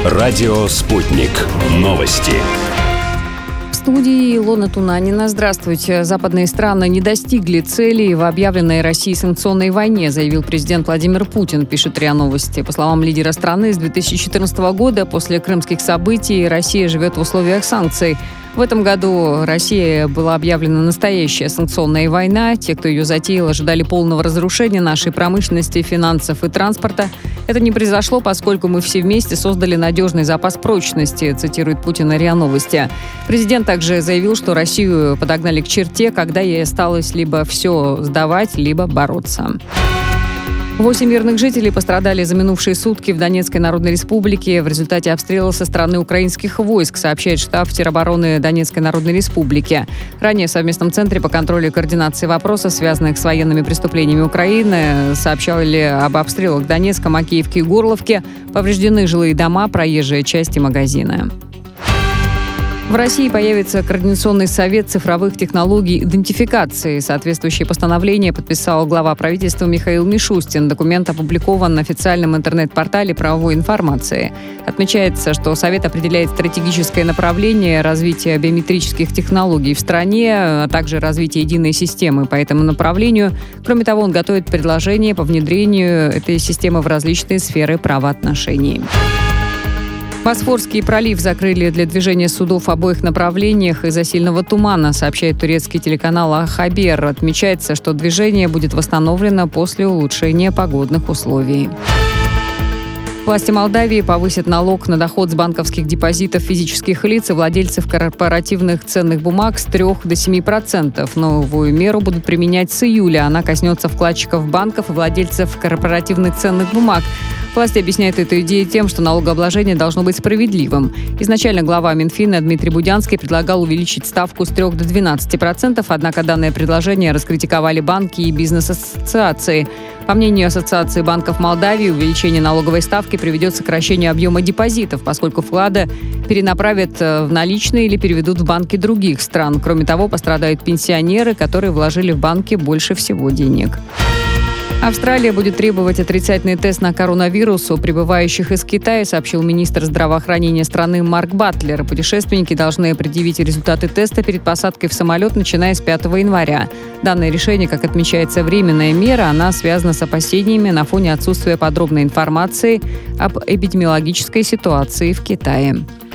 Радио «Спутник». Новости. В студии Илона Тунанина. Здравствуйте. Западные страны не достигли целей в объявленной Россией санкционной войне, заявил президент Владимир Путин, пишет РИА Новости. По словам лидера страны, с 2014 года, после крымских событий, Россия живет в условиях санкций. В этом году России была объявлена настоящая санкционная война. Те, кто ее затеял, ожидали полного разрушения нашей промышленности, финансов и транспорта. Это не произошло, поскольку мы все вместе создали надежный запас прочности, цитирует Путин на РИА Новости. Президент также заявил, что Россию подогнали к черте, когда ей осталось либо все сдавать, либо бороться. 8 мирных жителей пострадали за минувшие сутки в Донецкой Народной Республике в результате обстрела со стороны украинских войск, сообщает штаб теробороны Донецкой Народной Республики. Ранее в совместном центре по контролю и координации вопросов, связанных с военными преступлениями Украины, сообщали об обстрелах в Донецком, Макеевке и Горловке. Повреждены жилые дома, проезжая часть и магазины. В России появится Координационный совет цифровых технологий идентификации. Соответствующее постановление подписал глава правительства Михаил Мишустин. Документ опубликован на официальном интернет-портале правовой информации. Отмечается, что Совет определяет стратегическое направление развития биометрических технологий в стране, а также развитие единой системы по этому направлению. Кроме того, он готовит предложения по внедрению этой системы в различные сферы правоотношений. Босфорский пролив закрыли для движения судов в обоих направлениях из-за сильного тумана, сообщает турецкий телеканал «Хабер». Отмечается, что движение будет восстановлено после улучшения погодных условий. Власти Молдавии повысят налог на доход с банковских депозитов физических лиц и владельцев корпоративных ценных бумаг с 3 до 7%. Новую меру будут применять с июля. Она коснется вкладчиков банков и владельцев корпоративных ценных бумаг. Власти объясняют эту идею тем, что налогообложение должно быть справедливым. Изначально глава Минфина Дмитрий Будянский предлагал увеличить ставку с 3 до 12%, однако данное предложение раскритиковали банки и бизнес-ассоциации. По мнению Ассоциации банков Молдавии, увеличение налоговой ставки приведет к сокращению объема депозитов, поскольку вклады перенаправят в наличные или переведут в банки других стран. Кроме того, пострадают пенсионеры, которые вложили в банки больше всего денег. Австралия будет требовать отрицательный тест на коронавирус у прибывающих из Китая, сообщил министр здравоохранения страны Марк Батлер. Путешественники должны предъявить результаты теста перед посадкой в самолет, начиная с 5 января. Данное решение, как отмечается, временная мера. Она связана с опасениями на фоне отсутствия подробной информации об эпидемиологической ситуации в Китае.